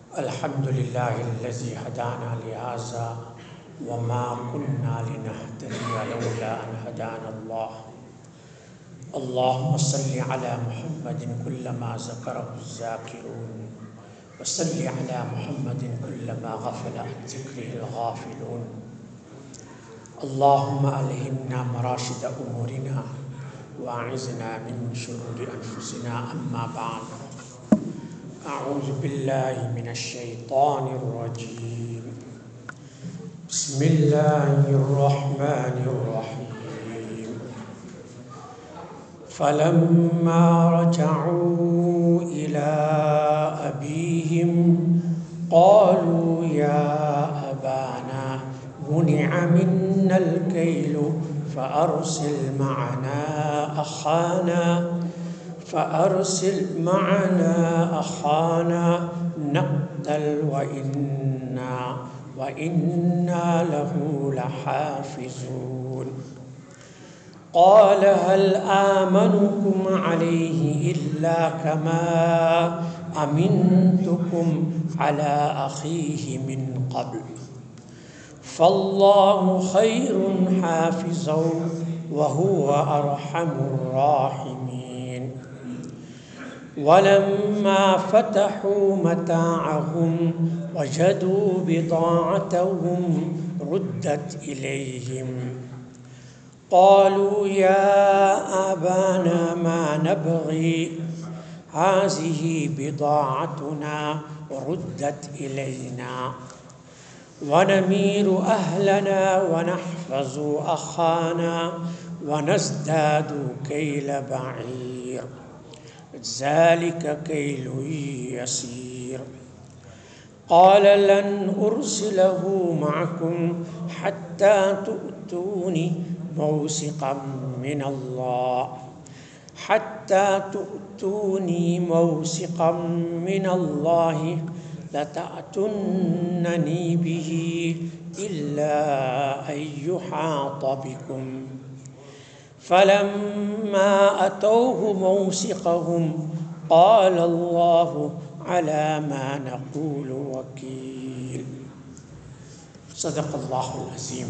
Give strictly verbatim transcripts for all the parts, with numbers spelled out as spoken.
الحمد لله الذي هدانا لهذا وما كنا لنهتدي لولا أن هدانا الله. اللهم صل على محمد كلما ذكره الذاكرون وصل على محمد كلما غفل عن ذكره الغافلون. اللهم ألهمنا مراشد أمورنا وأعذنا من شرور أنفسنا. أما بعد، أعوذ بالله من الشيطان الرجيم. بسم الله الرحمن الرحيم. فلما رجعوا إلى أبيهم قالوا يا أبانا منع منا الكيل فأرسل معنا أخانا فأرسل معنا أخانا نقتل وإنا وإنا له لحافظون. قال هل آمنكم عليه إلا كما أمنتكم على أخيه من قبل فالله خير حافظا وهو أرحم الراحمين. ولما فتحوا متاعهم وجدوا بضاعتهم ردت إليهم قالوا يا أبانا ما نبغي هذه بضاعتنا ردت إلينا ونمير أهلنا ونحفظ أخانا ونزداد كيل بعير ذلك كيل يسير. قال لن أرسله معكم حتى تؤتوني موثقا من الله حتى تؤتوني موثقا من الله لتأتونني به إلا أن يحاط بكم. فلما أتوه موثقهم قال الله على ما نقول وكيل. صدق الله العظيم.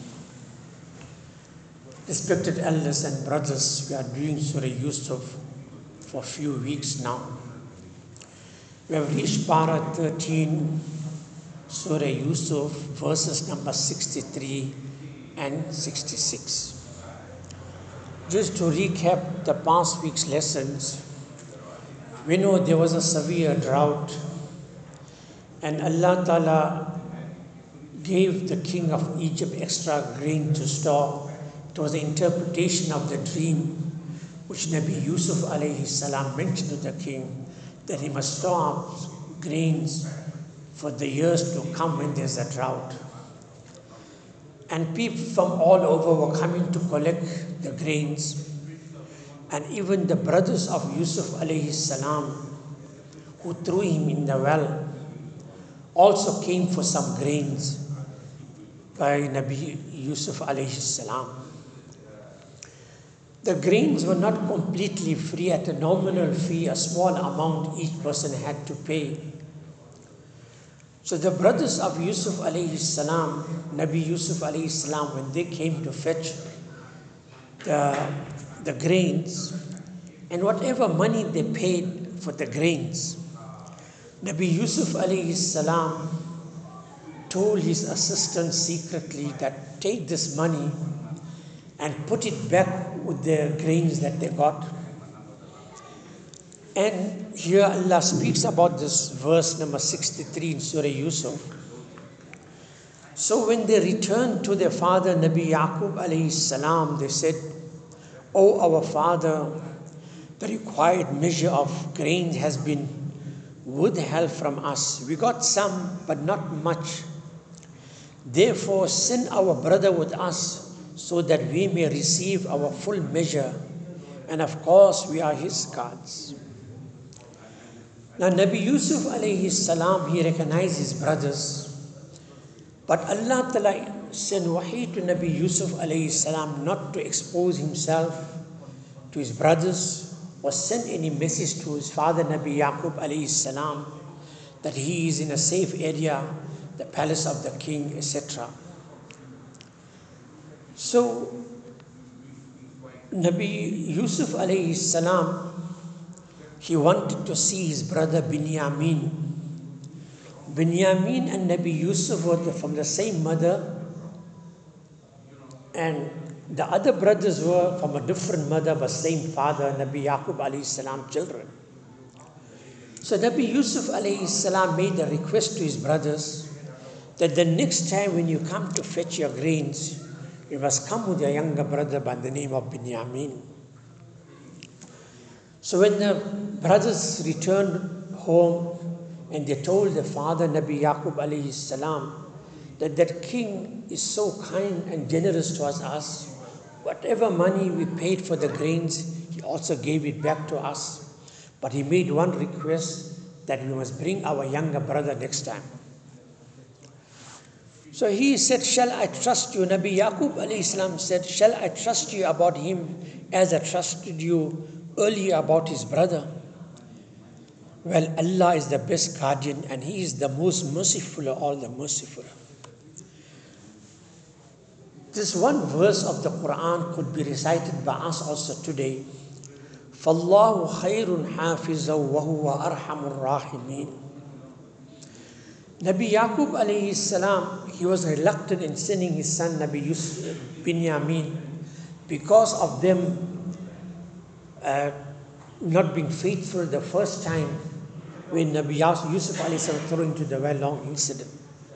Respected elders and brothers, we are doing Surah Yusuf for a few weeks now. We have reached Para thirteen, Surah Yusuf, verses number sixty-three and sixty-six. Just to recap the past week's lessons, we know there was a severe drought and Allah Ta'ala gave the king of Egypt extra grain to store. It was the interpretation of the dream which Nabi Yusuf alayhi salam mentioned to the king, that he must store up grains for the years to come when there's a drought. And people from all over were coming to collect the grains. And even the brothers of Yusuf alayhi salam, who threw him in the well, also came for some grains by Nabi Yusuf alayhi salam. The grains were not completely free. At a nominal fee, a small amount each person had to pay. So the brothers of Yusuf alayhi salam, Nabi Yusuf alayhi salam, when they came to fetch the, the grains, and whatever money they paid for the grains, Nabi Yusuf alayhi salam told his assistants secretly that take this money and put it back with the grains that they got. And here Allah speaks about this verse number sixty-three in Surah Yusuf. So when they returned to their father Nabi Yaqub alayhi salam, they said, "O our father, the required measure of grain has been withheld from us. We got some, but not much. Therefore send our brother with us, so that we may receive our full measure, and of course we are his guards." Now Nabi Yusuf alayhi salam, he recognized his brothers, but Allah Ta'ala sent wahi to Nabi Yusuf alayhi salam not to expose himself to his brothers or send any message to his father Nabi Yaqub alayhi salam that he is in a safe area, the palace of the king, et cetera. So, Nabi Yusuf alayhi salam, he wanted to see his brother Binyamin. Binyamin and Nabi Yusuf were from the same mother, and the other brothers were from a different mother but same father, Nabi Yaqub alayhi salam children. So Nabi Yusuf alayhi salam made a request to his brothers that the next time when you come to fetch your grains, you must come with your younger brother by the name of Binyamin. So when the brothers returned home and they told their father, Nabi Yaqub alayhi salam, that that king is so kind and generous towards us, whatever money we paid for the grains, he also gave it back to us. But he made one request that we must bring our younger brother next time. So he said, shall I trust you? Nabi Yaqub alayhi salam said, shall I trust you about him as I trusted you earlier about his brother? Well, Allah is the best guardian and he is the most merciful of all the merciful. This one verse of the Quran could be recited by us also today. فَاللَّهُ خَيْرٌ حَافِظًا وَهُوَ أَرْحَمُ الرَّاحِمِينَ. Nabi Yaqub alayhi salam, he was reluctant in sending his son Nabi Yusuf, Binyamin, because of them uh, not being faithful the first time when Nabi Yusuf alayhi salam threw into the well, long incident.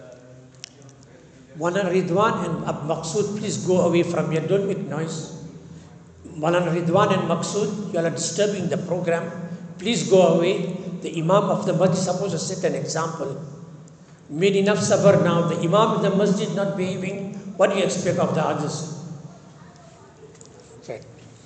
Maulana Ridwan and Ab Maqsood, please go away from here, don't make noise. Maulana Ridwan and Maqsood, you are disturbing the program. Please go away. The Imam of the Masjid is supposed to set an example. Made enough sabr now. The Imam of the Masjid not behaving. What do you expect of the others? Right.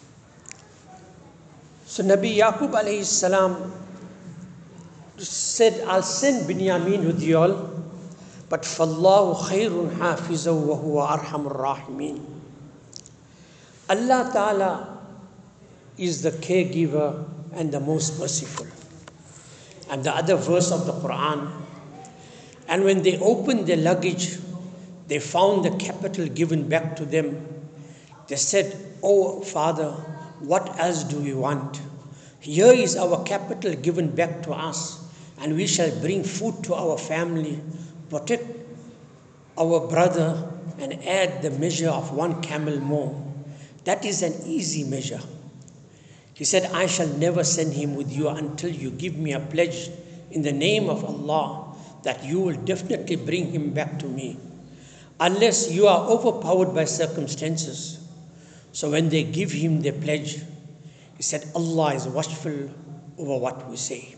So Nabi Yaqub alayhi salam said, I'll send Binyamin with you all, but فَاللَّهُ خَيْرٌ حَافِظًا وَهُوَ أَرْحَمُ الرَّاحِمِينَ. Allah Ta'ala is the caregiver and the most merciful. And the other verse of the Quran, and when they opened their luggage, they found the capital given back to them. They said, oh Father, what else do we want? Here is our capital given back to us, and we shall bring food to our family, protect our brother, and add the measure of one camel more. That is an easy measure. He said, I shall never send him with you until you give me a pledge in the name of Allah that you will definitely bring him back to me, unless you are overpowered by circumstances. So when they give him their pledge, he said, Allah is watchful over what we say.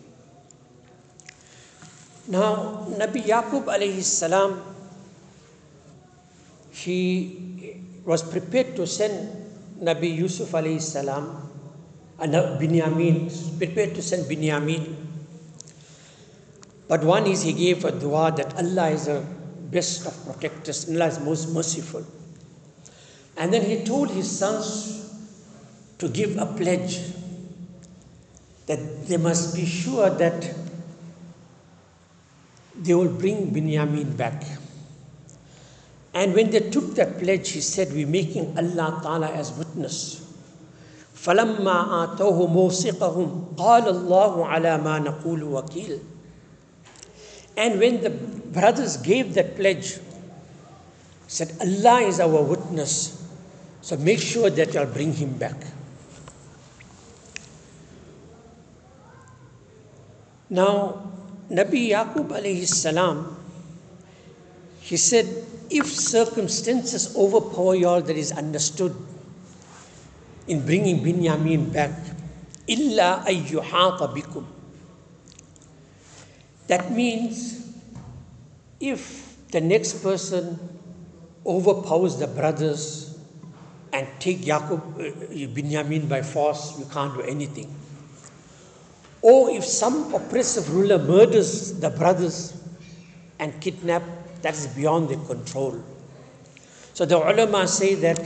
Now, Nabi Yaqub alayhi salam, he was prepared to send Nabi Yusuf alayhi salam, and Binyamin, prepared to send Binyamin. But one is he gave a dua that Allah is the best of protectors, Allah is most merciful. And then he told his sons to give a pledge that they must be sure that they will bring Binyamin back. And when they took that pledge, he said, we're making Allah Ta'ala as witness. فَلَمَّا آتَوْهُ مُوسِقَهُمْ قَالَ اللَّهُ عَلَى مَا نَقُولُ وَكِيلٌ. And when the brothers gave that pledge, said, Allah is our witness, so make sure that you'll bring him back. Now, Nabi Yaqub alayhi salam, he said, if circumstances overpower you all, that is understood in bringing Binyamin back, illa ayyuhata bikum. That means if the next person overpowers the brothers and take Yaqub, uh, Binyamin by force, we can't do anything. Or if some oppressive ruler murders the brothers and kidnap, that is beyond their control. So the ulama say that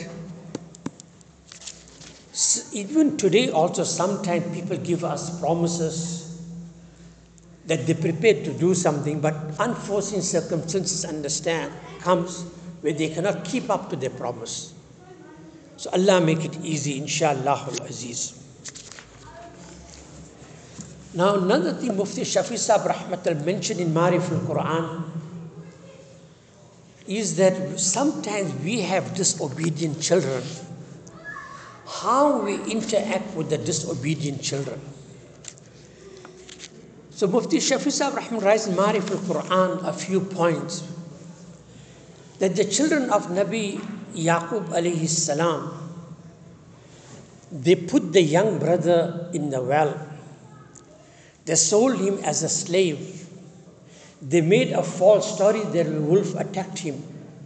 even today also sometimes people give us promises that they're prepared to do something, but unforeseen circumstances understand comes where they cannot keep up to their promise. So Allah make it easy, inshallah al-aziz. Now another thing Mufti Shafi Sahib Rahmatullah mentioned in Marif al-Quran is that sometimes we have disobedient children. How we interact with the disobedient children. So Mufti Shafi Sahib Rahmatullah writes in Marif al-Quran a few points that the children of Nabi Yaqub alayhi salam, they put the young brother in the well. They sold him as a slave. They made a false story that a wolf attacked him.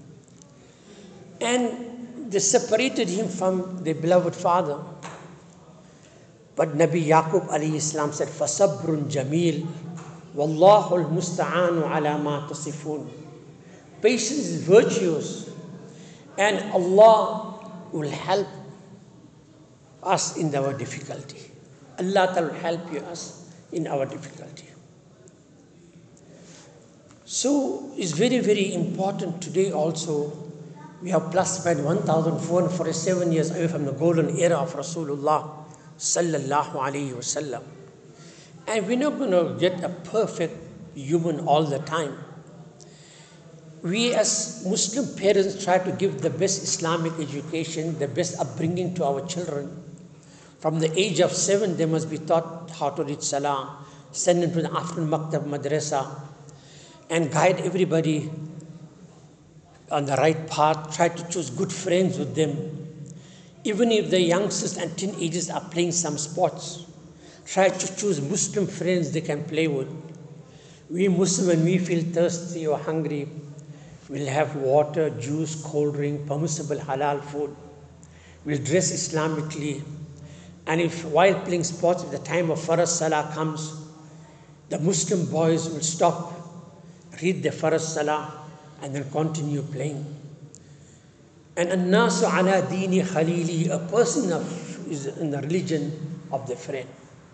And they separated him from their beloved father. But Nabi Yaqub alayhi salam said, فَصَبْرٌ جَمِيلٌ وَاللَّهُ الْمُسْتَعَانُ عَلَى مَا تَصِفُونَ. Patience is virtuous, and Allah will help us in our difficulty. Allah will help you us in our difficulty. So it's very, very important today also. We have plus minus one thousand four hundred forty-seven years away from the golden era of Rasulullah sallallahu alayhi wasallam. And we're not going to get a perfect human all the time. We as Muslim parents try to give the best Islamic education, the best upbringing to our children. From the age of seven, they must be taught how to read salah, send them to the afternoon maktab madrasa, and guide everybody on the right path. Try to choose good friends with them. Even if the youngsters and teenagers are playing some sports, try to choose Muslim friends they can play with. We Muslims, when we feel thirsty or hungry, we'll have water, juice, cold drink, permissible halal food. We'll dress Islamically. And if while playing sports, if the time of Farz Salah comes, the Muslim boys will stop, read the Farz Salah, and then continue playing. And an-nasu ala dini khalili, a person of, is in the religion of the friend.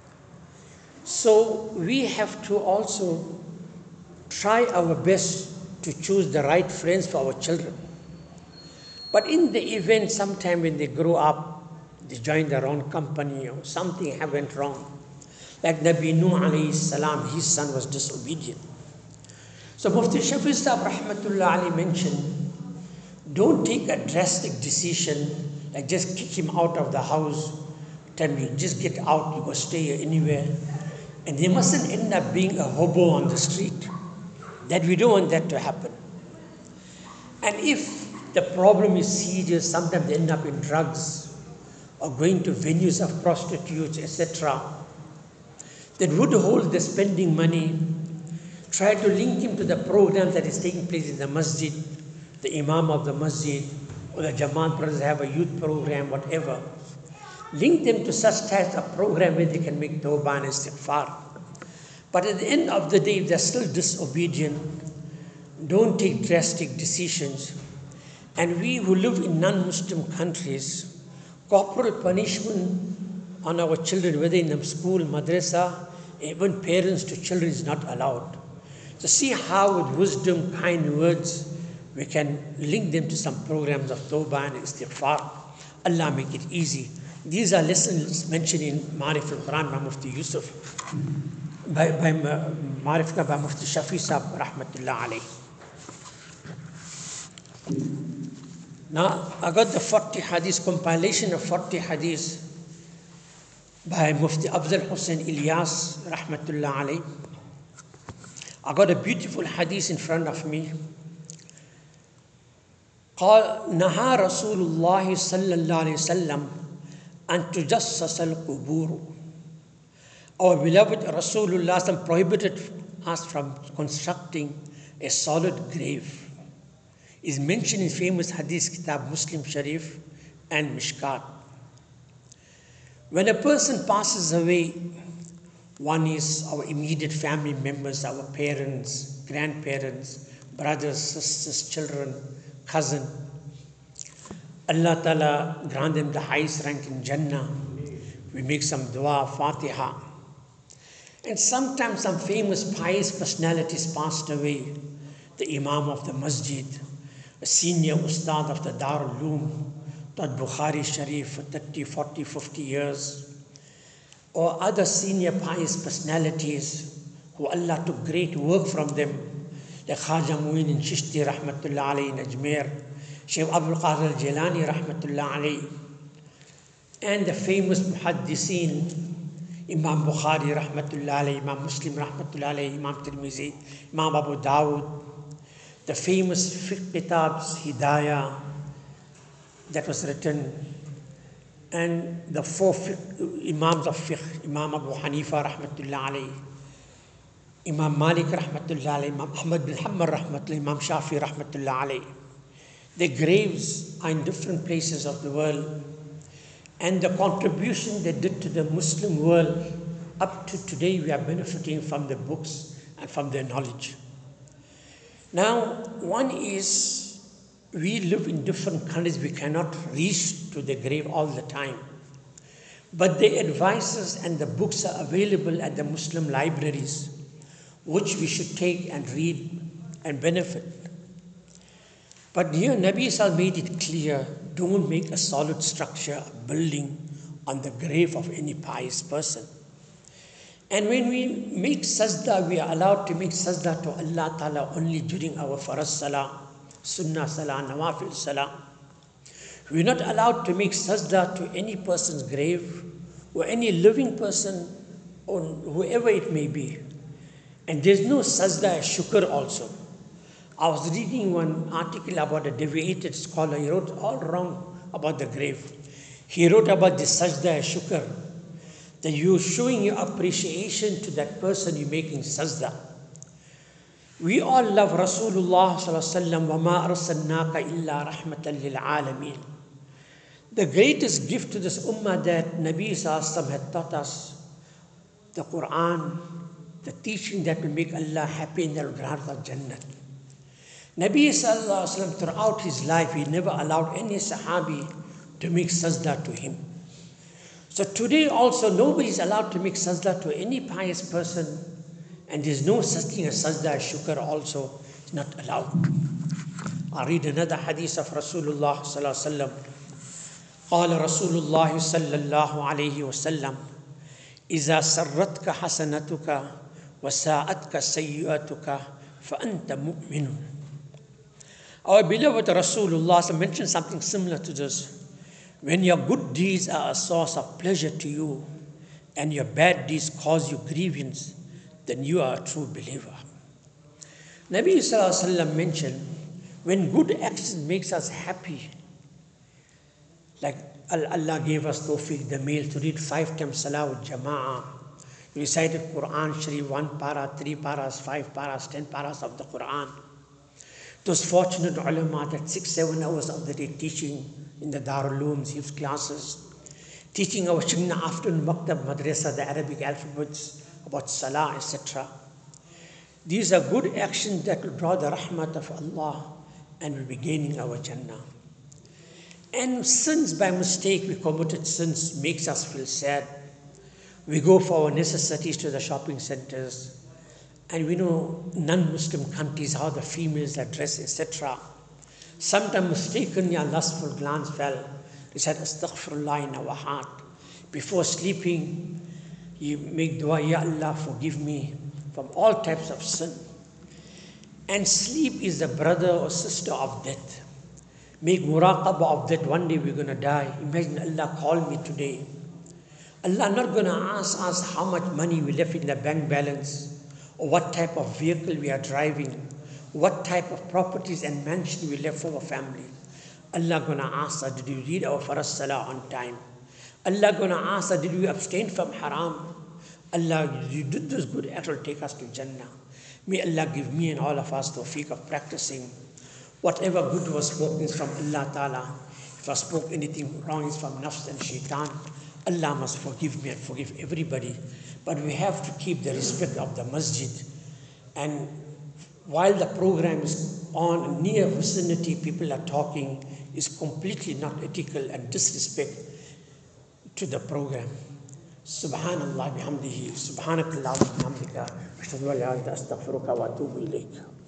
So we have to also try our best to choose the right friends for our children. But in the event, sometime when they grow up, they join the wrong company or something went wrong. Like Nabi Nuh alayhi salam, his son was disobedient. So Mufti Shafi Sahib Rahmatullah alayhi mentioned, don't take a drastic decision, like just kick him out of the house, tell me, just get out, you go stay anywhere. And they mustn't end up being a hobo on the street. That we don't want that to happen. And if the problem is serious, sometimes they end up in drugs, or going to venues of prostitutes, et cetera. Then would hold the spending money, try to link him to the program that is taking place in the masjid, the imam of the masjid, or the Jamaat brothers have a youth program, whatever. Link them to such types of program where they can make tawbah and istighfar. But at the end of the day, if they're still disobedient, don't take drastic decisions. And we who live in non-Muslim countries, corporal punishment on our children, whether in the school, madrasa, even parents to children is not allowed. So see how with wisdom, kind words, we can link them to some programs of tawbah and istighfar. Allah make it easy. These are lessons mentioned in Marif al-Quran by Mufti Yusuf, by, by Marif by Mufti Shafi Sahib Rahmatullah alayhi. Now, I got the forty hadith, compilation of forty hadith by Mufti Afzal Hussain Ilyas, Rahmatullah alayhi. I got a beautiful hadith in front of me. قال نهى رسول الله صلى الله عليه وسلم أن تجسس القبور. Our beloved Rasulullah prohibited us from constructing a solid grave. Is mentioned in famous hadith kitab Muslim Sharif and Mishkat. When a person passes away, one is our immediate family members, our parents, grandparents, brothers, sisters, children, cousin. Allah Ta'ala grant them the highest rank in Jannah. We make some dua, Fatiha. And sometimes some famous pious personalities passed away. The Imam of the Masjid, a senior Ustad of the Darul Uloom, taught Bukhari Sharif for thirty, forty, fifty years, or other senior pious personalities who Allah took great work from them, like Khaja Mu'in Chishti Rahmatullah alayhi in Ajmer, Shaykh Abdul Qadir al-Jilani Rahmatullah alayhi, and the famous Muhaddiseen, Imam Bukhari Rahmatullah alayhi, Imam Muslim Rahmatullah alayhi, Imam Tirmizi, Imam Abu Dawud, the famous fiqh kitabs, Hidayah, that was written, and the four fiqh, Imams of fiqh, Imam Abu Hanifa Rahmatullah alayhi, Imam Malik Rahmatullah alayhi, Imam Ahmad bin Hanbal Rahmatullah, Imam Shafi Rahmatullah alayhi. Their graves are in different places of the world, and the contribution they did to the Muslim world, up to today we are benefiting from their books and from their knowledge. Now, one is, we live in different countries, we cannot reach to the grave all the time. But the advices and the books are available at the Muslim libraries, which we should take and read and benefit. But here Nabi Sal made it clear, don't make a solid structure, a building on the grave of any pious person. And when we make sajda, we are allowed to make sajda to Allah Ta'ala only during our farz salah, sunnah salah, nawafil salah. We are not allowed to make sajda to any person's grave or any living person or whoever it may be. And there's no sajda shukr also. I was reading one article about a deviated scholar. He wrote all wrong about the grave. He wrote about the sajda shukr, that you're showing your appreciation to that person you're making sajda. We all love Rasulullah sallallahu alaihi wasallam, وَمَا أَرْسَلْنَاكَ إِلَّا رَحْمَةً لِلْعَالَمِينَ. The greatest gift to this ummah that Nabi sallallahu alaihi wasallam had taught us, the Quran, the teaching that will make Allah happy and that will grant us Jannah. Nabi sallallahu alaihi wasallam throughout his life, he never allowed any sahabi to make sajda to him. So today also nobody is allowed to make sajda to any pious person, and there is no such thing as sajda shukr also, it's not allowed. I read another hadith of Rasulullah sallallahu alaihi wasallam. قال رسول الله صلى الله عليه وسلم إذا سرتك حسنتك وساءتك سيئتك فأنت مؤمن. Our beloved Rasulullah mentioned something similar to this. When your good deeds are a source of pleasure to you and your bad deeds cause you grievance, then you are a true believer. Nabi Sallallahu Alaihi Wasallam mentioned, when good action makes us happy, like Allah gave us tawfiq, the male, to read five times salah with jama'ah, we recited Quran Sharif, one para, three paras, five paras, ten paras of the Quran. Those fortunate ulama that six, seven hours of the day teaching in the Darul Uloom, his classes, teaching our children afternoon maktab, madrasa, the Arabic alphabets, about salah, et cetera. These are good actions that will draw the rahmat of Allah and will be gaining our Jannah. And sins by mistake, we committed sins, makes us feel sad. We go for our necessities to the shopping centers, and we know non-Muslim countries, how the females are dressed, et cetera. Sometimes mistakenly a lustful glance fell. We said, Astaghfirullah in our heart. Before sleeping, you make dua, Ya Allah, forgive me from all types of sin. And sleep is the brother or sister of death. Make muraqabah of that one day we're going to die. Imagine Allah called me today. Allah not going to ask us how much money we left in the bank balance, or what type of vehicle we are driving, what type of properties and mansion we left for our family. Allah going to ask us, did you read our farz salah on time? Allah going to ask us, did we abstain from haram? Allah, you did this good act, will take us to Jannah. May Allah give me and all of us tawfiq of practicing. Whatever good was spoken is from Allah Ta'ala. If I spoke anything wrong, it's from nafs and shaitan. Allah must forgive me and forgive everybody. But we have to keep the respect of the masjid. And while the program is on, near vicinity, people are talking, is completely not ethical and disrespect to the program. Subhanallah bihamdihi, subhanakallahumma bihamdika, ashhadu an la ilaha illa anta astaghfiruka wa atubu ilayk.